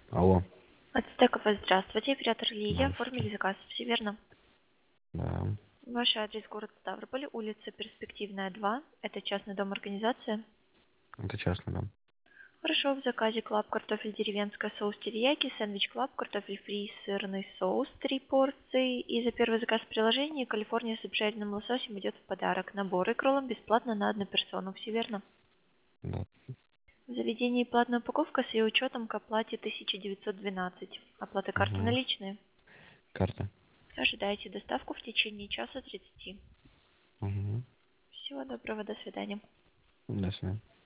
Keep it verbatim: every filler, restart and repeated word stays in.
Алло. От Стекова здравствуйте, оператор Лилия, Здравствуйте. оформили заказ, все верно? Да, Ваш адрес город Ставрополь, улица Перспективная, два, это частный дом организация. это частный дом. Хорошо, в заказе клаб картофель деревенская, соус терияки, сэндвич клаб, картофель фри, сырный соус, три порции. И за первый заказ в приложении Калифорния с обжаренным лососем идет в подарок. Набор икролом бесплатно на одну персону, все верно? Да. В заведении платная упаковка с ее учетом к оплате тысяча девятьсот двенадцать. Оплата карты Угу. наличные. Карта. Ожидайте доставку в течение часа тридцати. Угу. Всего доброго, до свидания. До свидания.